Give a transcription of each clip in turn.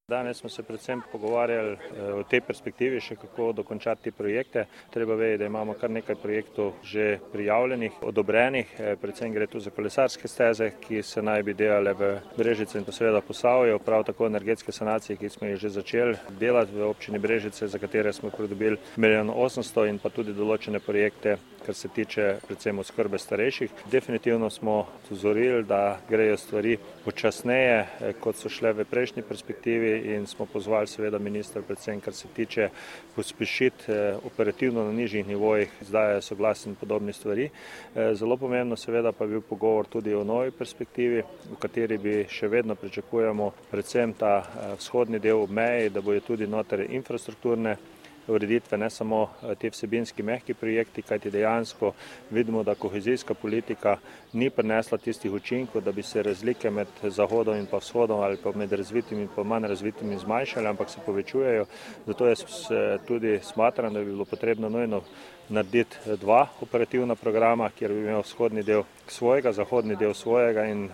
Danes smo se predvsem pogovarjali o tej perspektivi, še kako dokončati projekte. Treba vedeti, da imamo kar nekaj projektov že prijavljenih, odobrenih, predvsem gre tu za kolesarske steze, ki se naj bi delale v Brežice in pa seveda Posavju, prav tako energetske sanacije, ki smo jih že začeli delati v občini Brežice, za katere smo pridobili 1 800 000 in pa tudi določene projekte, kar se tiče predvsem oskrbe starejših. Definitivno smo opozorili, da grejo stvari počasneje, kot so šle v prejšnji perspektivi, in smo pozvali seveda ministra, predvsem kar se tiče pospešiti operativno na nižjih nivojih, izdajajo soglasje in podobne stvari. Zelo pomembno seveda pa je bil pogovor tudi o novi perspektivi, v kateri bi še vedno pričakujemo predvsem ta vzhodni del ob meji, da bojo tudi noter infrastrukturne ureditve, ne samo ti vsebinski mehki projekti, kajti dejansko vidimo, da kohezijska politika ni prinesla tistih učinkov, da bi se razlike med zahodom in pa vzhodom ali pa med razvitimi in pa manj razvitimi zmanjšale, ampak se povečujejo. Zato jaz tudi smatram, da bi bilo potrebno nujno narediti 2 operativna programa, kjer bi imel vzhodni del svojega, zahodni del svojega in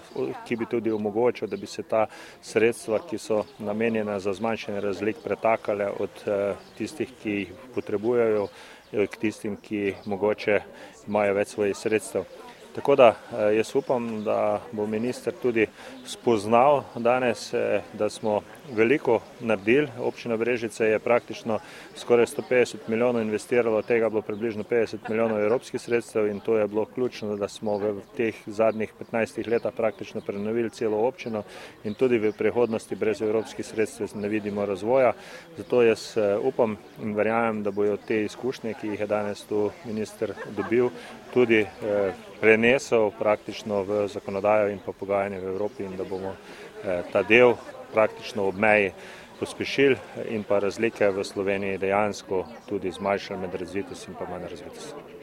ki bi tudi omogočil, da bi se ta sredstva, ki so namenjena za zmanjšanje razlik, pretakale od tistih, ki jih potrebujejo, k tistim, ki mogoče imajo več svojih sredstev. Tako da jaz upam, da bo minister tudi spoznal danes, da smo veliko naredili. Občina Brežice je praktično skoraj 150 milijonov investiralo, od tega bilo približno 50 milijonov evropskih sredstev in to je bilo ključno, da smo v teh zadnjih 15 letih praktično prenovili celo občino in tudi v prihodnosti brez evropskih sredstev ne vidimo razvoja. Zato jaz upam in verjamem, da bojo te izkušnje, ki jih je danes tu minister dobil, tudi prenesel praktično v zakonodajo in pa pogajanje v Evropi in da bomo ta del praktično ob meji pospešili in pa razlike v Sloveniji dejansko tudi zmanjšali med razvitostjo in pa manj razvitostjo.